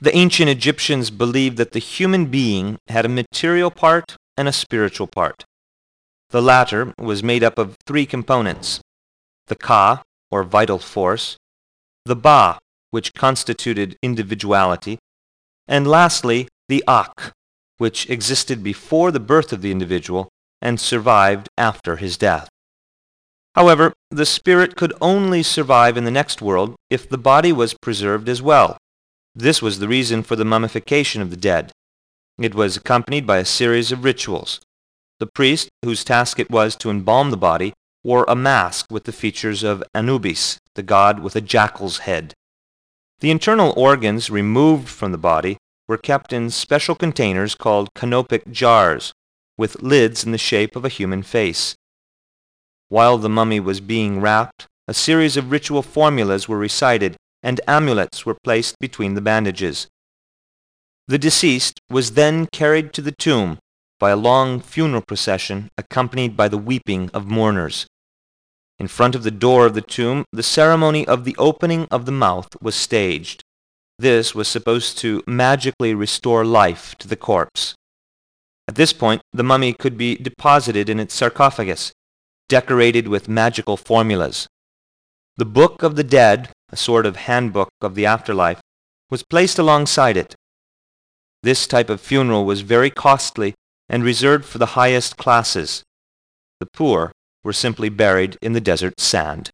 The ancient Egyptians believed that the human being had a material part and a spiritual part. The latter was made up of three components: the Ka, or vital force, the Ba, which constituted individuality, and lastly, the Ak, which existed before the birth of the individual and survived after his death. However, the spirit could only survive in the next world if the body was preserved as well. This was the reason for the mummification of the dead. It was accompanied by a series of rituals. The priest, whose task it was to embalm the body, wore a mask with the features of Anubis, the god with a jackal's head. The internal organs removed from the body were kept in special containers called canopic jars, with lids in the shape of a human face. While the mummy was being wrapped, a series of ritual formulas were recited and amulets were placed between the bandages. The deceased was then carried to the tomb by a long funeral procession accompanied by the weeping of mourners. In front of the door of the tomb, the ceremony of the opening of the mouth was staged. This was supposed to magically restore life to the corpse. At this point, the mummy could be deposited in its sarcophagus, decorated with magical formulas. The Book of the Dead, a sort of handbook of the afterlife, was placed alongside it. This type of funeral was very costly and reserved for the highest classes. The poor were simply buried in the desert sand.